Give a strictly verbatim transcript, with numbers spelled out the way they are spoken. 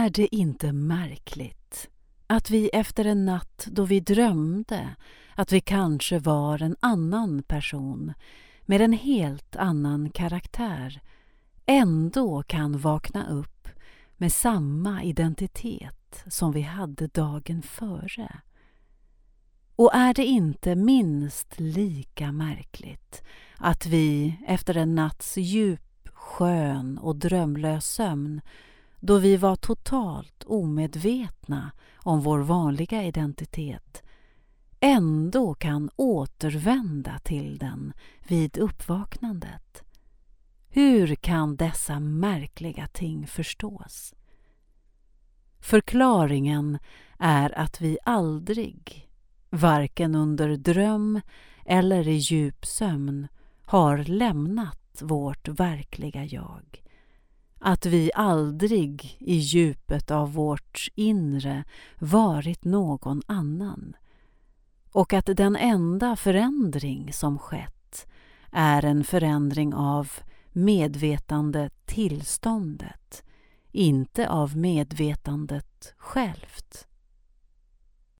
är det inte märkligt att vi efter en natt då vi drömde att vi kanske var en annan person med en helt annan karaktär ändå kan vakna upp med samma identitet som vi hade dagen före? Och är det inte minst lika märkligt att vi efter en natts djup, skön och drömlös sömn, då vi var totalt omedvetna om vår vanliga identitet, ändå kan återvända till den vid uppvaknandet? Hur kan dessa märkliga ting förstås? Förklaringen är att vi aldrig, varken under dröm eller i djup sömn, har lämnat vårt verkliga jag. Att vi aldrig i djupet av vårt inre varit någon annan. Och att den enda förändring som skett är en förändring av medvetande tillståndet, inte av medvetandet självt.